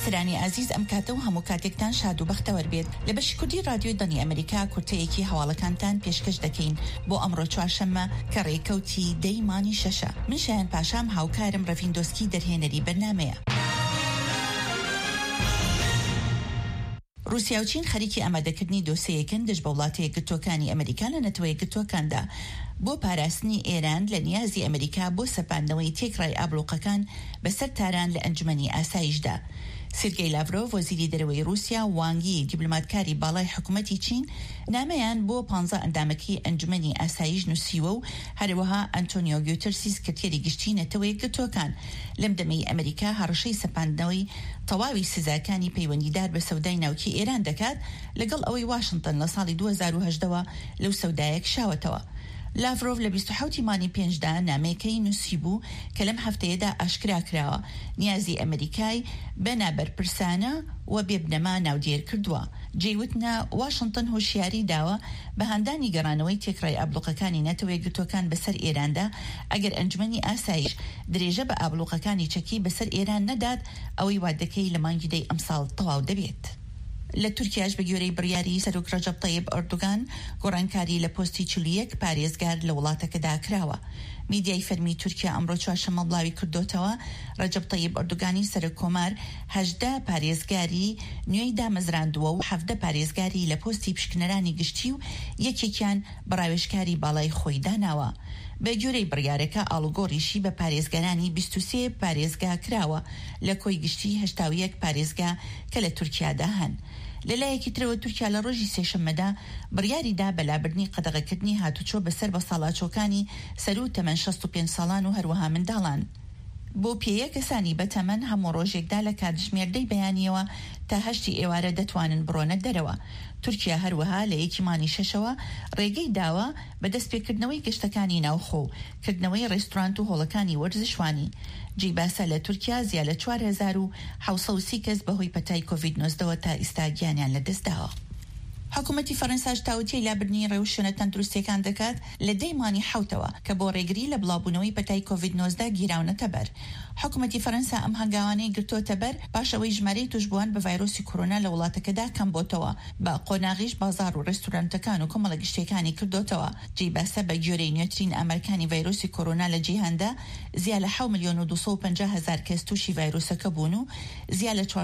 بیسترانی عزیز ئەم کاتە و هەموو کاتێکتان شاد و بەختەوەر بێت لە بەشی کوردی رادیۆی دەنی ئەمریکا کورتەیەکی هەواڵەکانتان پێشکەش دەکەین بۆ ئەمڕۆ چوارشەممە کە ڕێکەوتی دەیمانی شەشە. من شایان پاشام هاوکارم ڕەڤیندۆسکی دەرهێنەری بەرنامەیە. رووسیا و چین خەریکی ئامادەکردنی دۆسەیەکن دژ بە وڵاتە یەکگرتووەکانی ئەمریکا لە نەتەوە یەکگرتووەکاندا بۆ پاراستنی ئێران لە نیازی ئەمریکا بۆ سەپاندنەوەی تێکڕای ئابلوقەکان بەسەر تاران لە ئەنجومەنی ئاسایشدا. سێرگەی لاڤرۆڤ وەزیری دەرەوەی رووسیا و وانگی دیبلۆماتکاری باڵای حکوومەتی چین نامەیان بۆ 15 ئەندامەکی ئەنجومەنی ئاسایش نووسیوە و هەروەها ئەنتۆنیۆ گوتەرسی سکرتێری گشتی نەتەوە یەکگرتووەکان لەم دەمەی ئەمریکا هەڕەشەی سەپاندنەوەی تەواوی سزاکانی پەیوەندیدار بە سەودای ناوکی ئێران دەکات لەگەڵ ئەوەی واشنگتن لە ساڵی 2018ەوە لەو سەودایە کشاوەتەوە. لاڤرۆڤ لە 27 مانی پێنجدا نامەیەکەی نووسی بوو کە لەم هەفتەیەدا ئاشکرا کراوە نیازی ئەمریکای بە نابەرپرسانە و بێبنەما ناودێر کردووە. جێوتنە واشنگتن هۆشیاری داوە بە هەندانی گەڕانەوەی تێکڕای ئابلوقەکانی نەتەوە یەکگرتووەکان بەسەر ئێراندا ئەگەر ئەنجومەنی ئاسایش درێژە بە ئابلوقەکانی چەکی بەسەر ئێران نەدات ئەوەی وادەکەی لە مانگی دەی ئەمساڵ تەواو دەبێت. لە تورکیاش بە گوێرەی بڕیاری سەرۆک ڕەجەب تەیب ئەردوغان گۆڕانکاری لە پۆستی 41 پارێزگار لە وڵاتەکەدا کراوە. میدیای فەرمی تورکیا ئەمڕۆ چوارشەممە بڵاوی کردوتەوە ڕەجەب تەیب ئەردوغانی سەرۆک کۆمار 18 پارێزگاری نوێی دامەزراندووە و 17 پارێزگاری لە پۆستی پشکنەرانی گشتی و یەکێکیان بەڕاوێژکاری باڵای خۆی داناوە. بە گوێرەی بڕیارەکە ئاڵوگۆڕیشی بە پارێزگارانی 23 پارێزگا کراوە لە کۆی گشتی 81 پارێزگا کە لە تورکیادا هەن. لەلایەکی ترەوە تورکیا لە ڕۆژی سێشەممەدا بڕیاریدا بەلابردنی قەدەغەکردنی هاتوچۆ بەسەر بە ساڵاچۆکانی سەر و تەمەن 65 ساڵان و هەروەها منداڵان. بۆ پێیە کەسانی بەتەمەن هەموو ڕۆژێکدا لە کاتژمێردەی بەیانیەوە تا 8 ئێوارە دەتوانن بڕۆنە دەرەوە. تورکیا هەروەها لە یەکی مانی شەشەوە ڕێگەی داوە بە دەستپێکردنەوەی گەشتەکانی ناوخۆ و کردنەوەی ڕێستورانت و هۆڵەکانی وەرزشوانی. جیباسە لە تورکیا زیاد لە 4730 کەس بەهۆی پەتای کۆڤید-19 تا ئێستا گیانیان لەدەستداوە. حکوومەتی فەرەنساش تاوتیای لابردنی ڕێوشێنە تەندروستیەکان دەکات لە دەیمانی حوتەوە کە بۆ ڕێگری لە بڵاوبوونەوەی پەتای کۆڤید-19 گیراونەتە بەر. حکوومەتی فەرەنسا ئەم هەنگاوانەی گرتوۆتە بەر پاشەوەی ژمارەی توشبووان بە ڤایرۆسی کۆرۆنا لە وڵاتەکەدا کەم بۆتەوە بە قۆناغیش بازار و ڕێستورانتەکان و کۆمەڵە گشتیەکانی کردوتەوە. جێباسە بە گوێرەی نوێترین ئامارەکانی ڤایرۆسی کۆرۆنا لە جیهاندا زیاد لە 7,250,000 کەس تووشی ڤایرۆسەکە بوون و زیاد لە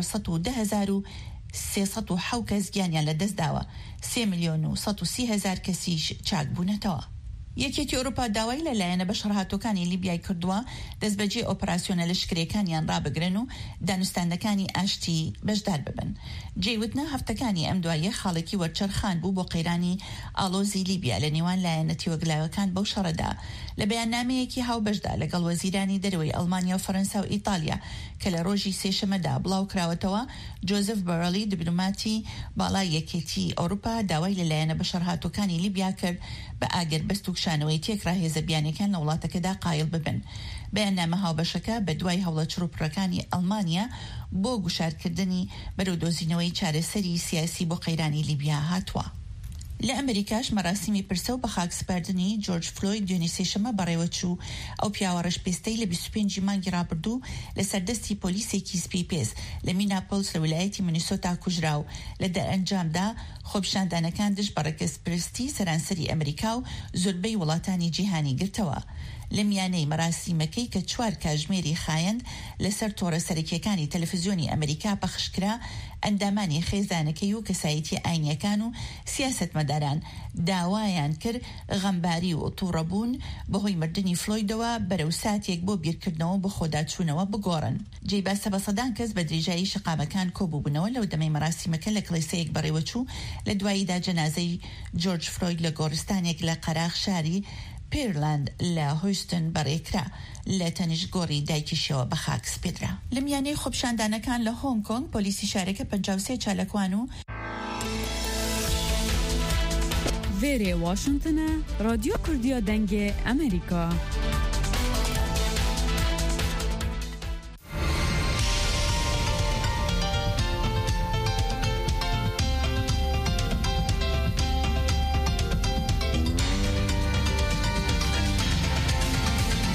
410,307 کەس گیانیان لەدەستداوە. 3,130,000 کەسیش چاک بوونەتەوە. یەکێتی ئەوروپا داوای لەلایەنە بەشەڕهاتوەکانی لیبیای کردووە دەستبەجێ ئۆپراسیۆنە لەشکرەکانیان ڕابگرن و دانوستاندەکانی ئاشتی بەشدار ببن. جێوتنە هەفتەکانی ئەم دوایە خاڵێکی وەرچەرخان بوو بۆ قەیرانی ئالۆزی لیبیا لە نێوان لایەنەتی وەگلاوەکان بەو شەڕەدا. لە بەیاننامەیەکی هاوبەشدا لەگەڵ وەزیرانی دەرەوەی ئەڵمانیا و فەرەنسا و ئیتالیا کە لە ڕۆژی سێشەمەدا بڵاو کراوەتەوە، جۆزف بەرەلی دیبلۆماتی باڵای یەکێتی ئەوروپا داوای لەلایەنە بەشەڕهاتوەکانی لیبیا کرد بە ئاگربەست و کشانەوەی تێکرا هێزە بیانەکان لە وڵاتەکەدا قایل ببن. بەیاننامە هاوبەشەکە بە دوای هەوڵە چروپڕەکانی ئەڵمانیا بۆ گوشارکردنی بەرەودۆزینەوەی چارەسەری سیاسی بۆ قەیرانی لیبیا هاتووە. لە ئەمریکاش مەراسیمی پرسە و بە خاکسپاردنی جۆرج فلۆید دوێنێ سێشەمە بەڕێوەچوو ئەو پیاوە ڕەشپێستەی لە 25 مانگی ڕابردوو لە سەردەستی پۆلیسێکی سپی پێز لە میناپۆلس لە ویلایەتی مینیسۆتا کوژرا و لە دەرئەنجامدا خۆپیشاندانەکان دژ بە ڕێکەسپرستی سەرانسەری ئەمریکا و زۆربەی وڵاتانی جیهانی گرتەوە. لە میانەی مەراسیمەکەی کە 4 کاتژمێری خایەند لەسەر تۆڕە سەرەکیەکانی تەلەڤیزیۆنی ئەمریکا پەخشکرا، ئەندامانی خێزانەکەی و کەسایەتی ئاینیەکان و سیاسەتمەداران داوایان کرد غەمباری و تووڕەبوون بەهۆی مردنی فلۆیدەوە بەرەو ساتێک بۆ بیرکردنەوە بە خۆداچوونەوە بگۆڕن. جێباسە بە سەدان کەس بە درێژایی شقامەکان کۆبووبوونەوە لەو دەمەی مەراسیمەکە لە کڵێسەیەک بەڕێوەچوو لە دواییدا جەنازەی جۆرج فلۆید لە گۆڕستانێک لە قەراغ شاری پیرلاند لە هۆیستن بەڕێکرا لە تەنیشتگۆڕی دایکیشەوە بە خاک سپێدرا. لە میانەی خۆپیشاندانەکان لە هۆنگ کۆنگ پۆلیسی شارەکە 53 چالەکوان و وێرێ واشنگتنە رادیۆ کوردیە دەنگێ ئەمریکا.